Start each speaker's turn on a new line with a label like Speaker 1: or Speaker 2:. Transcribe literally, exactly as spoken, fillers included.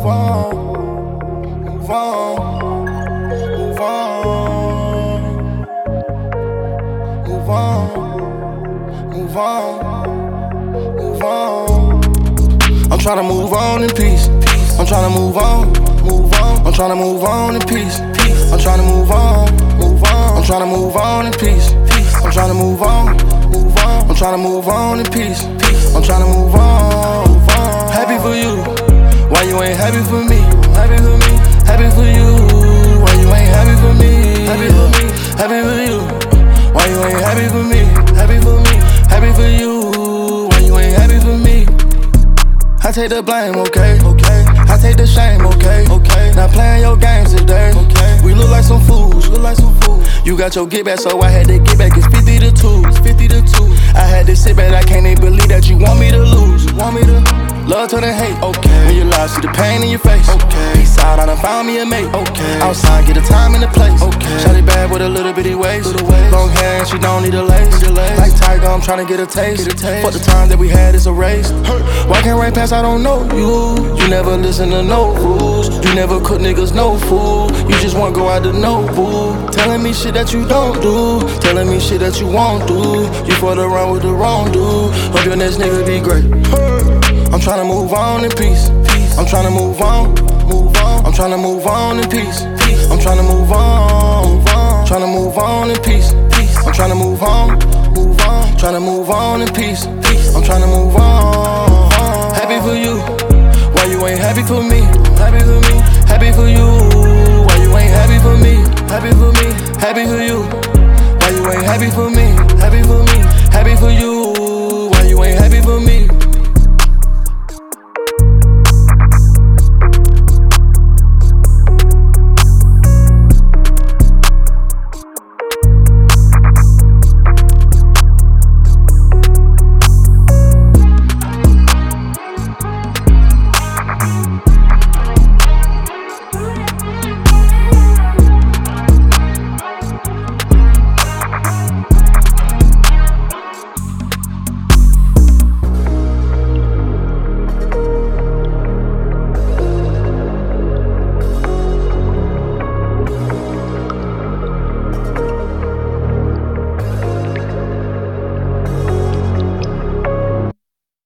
Speaker 1: on, move on, move on, move on, move on, move on. I'm tryna move on in peace. I'm tryna move on, move on. I'm tryna move on in peace. I'm tryna move on, move on. I'm tryna move on in peace. I'm tryna move on, move on. I'm tryna move on in peace. I'm tryna move on, move on. Happy for you. Why you ain't happy for me? Happy for me. Happy for you. Why you ain't happy for me? Happy for me. Happy for you. Why you ain't happy for me? Happy for me. Happy for you. Why you ain't happy for me? I take the blame, okay? Okay. I take the shame, okay? Okay. Not playing your games today. Okay. We look like some fools. Look like some fools. You got your get back, so I had to get back. It's fifty to two. It's fifty to two. I had to sit back. I can't even believe that you want me to lose. You want me to love turn to hate. Okay. When you lie, see the pain in your face. Okay. Peace out, I done found me a mate. Okay. Outside, get the time and the place. Okay. Shawty bad with a little bitty waist. Long hair and she don't need a lace. Like Tiger, I'm tryna get a taste. Get a taste. Fuck the time that we had is erased. Why can't right past? I don't know you. You never listen to no rules. You never cook niggas no food. You just want go out to no boo. Telling me shit that you don't do. Telling me shit that you won't do. You fought around with the wrong dude. Hope your next nigga be great. I'm tryna move on in peace. I'm tryna move on, move on. I'm tryna move on in peace. I'm tryna move on, move on. Tryna move on in peace. I'm tryna move on, move on. Tryna move on in peace. I'm tryna move on.